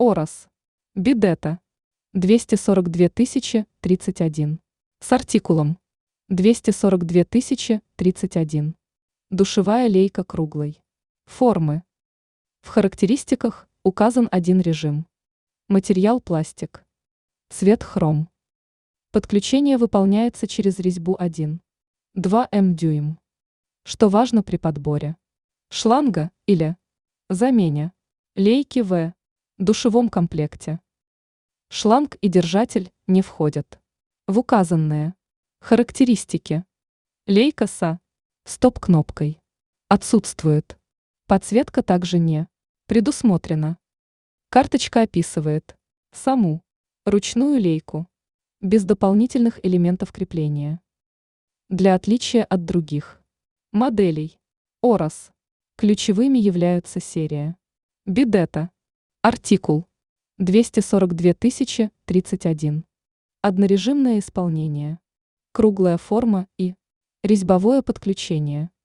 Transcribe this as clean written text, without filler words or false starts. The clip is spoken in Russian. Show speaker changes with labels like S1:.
S1: Орос. Бидета. 242 031. С артикулом. 242 031. Душевая лейка круглой формы. В характеристиках указан один режим. Материал пластик. Цвет хром. Подключение выполняется через резьбу 1,2 дюйм. Что важно при подборе шланга или замене лейки в душевом комплекте. Шланг и держатель не входят в указанные характеристики. Лейка со стоп-кнопкой отсутствует. Подсветка также не предусмотрена. Карточка описывает саму ручную лейку без дополнительных элементов крепления. Для отличия от других моделей Орос ключевыми являются серия Бидета, артикул 242 031, однорежимное исполнение, круглая форма и резьбовое подключение.